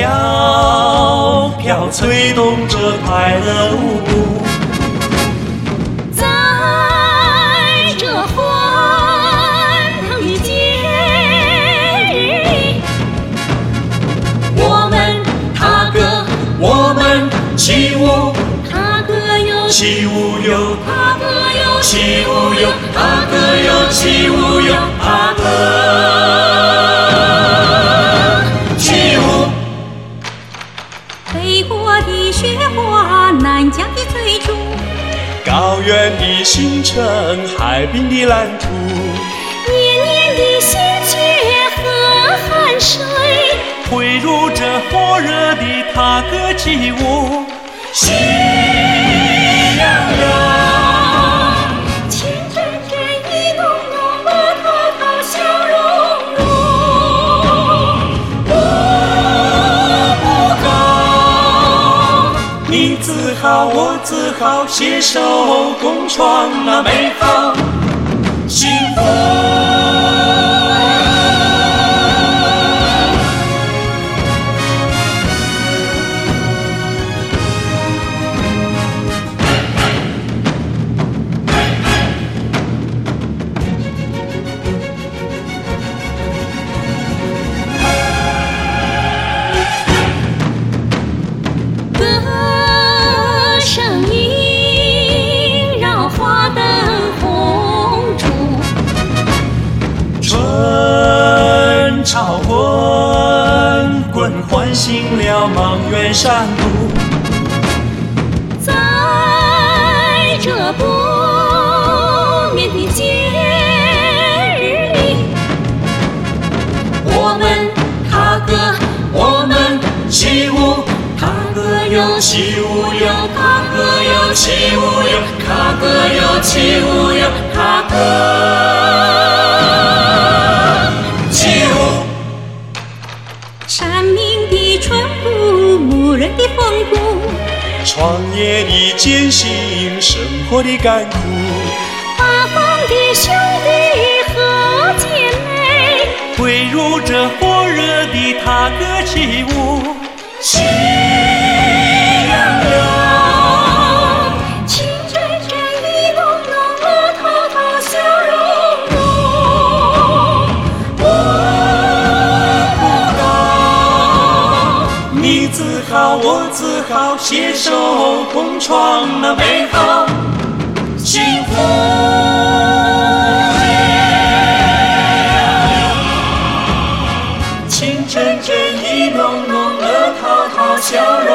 飘飘吹动着快乐舞步。 在这欢腾的节日里，我们踏歌， 我们起舞， 踏歌哟， 起舞哟， 踏歌哟， 起舞哟，踏歌哟，起舞哟，踏歌，起舞。 北国的雪花，南疆的翠竹， 高原的星辰，海滨的蓝图， 年年的心血和汗水， 汇入这火热的踏歌起舞。喜洋洋， 情真真，意浓浓，乐淘淘，笑融融。 我不高，你自豪，我自豪，携手共创那美好幸福。 歌声萦绕花灯红烛， 春潮滚滚，唤醒了茫原山路。 在这不眠的节日里， 我们踏歌，我们起舞，踏歌哟，起舞哟，踏歌哟，起舞哟，踏歌哟，起舞哟，踏歌，起舞。 山明的淳朴，牧人的风骨， 创业的艰辛，生活的甘苦， 八方的兄弟和姐妹， 汇入这火热的踏歌起舞。喜洋洋， 情真真，意浓浓，乐淘淘，笑融融。 我不高，你自豪，我自豪，携手共创那美好幸福。情真真，意浓浓，乐淘淘，笑容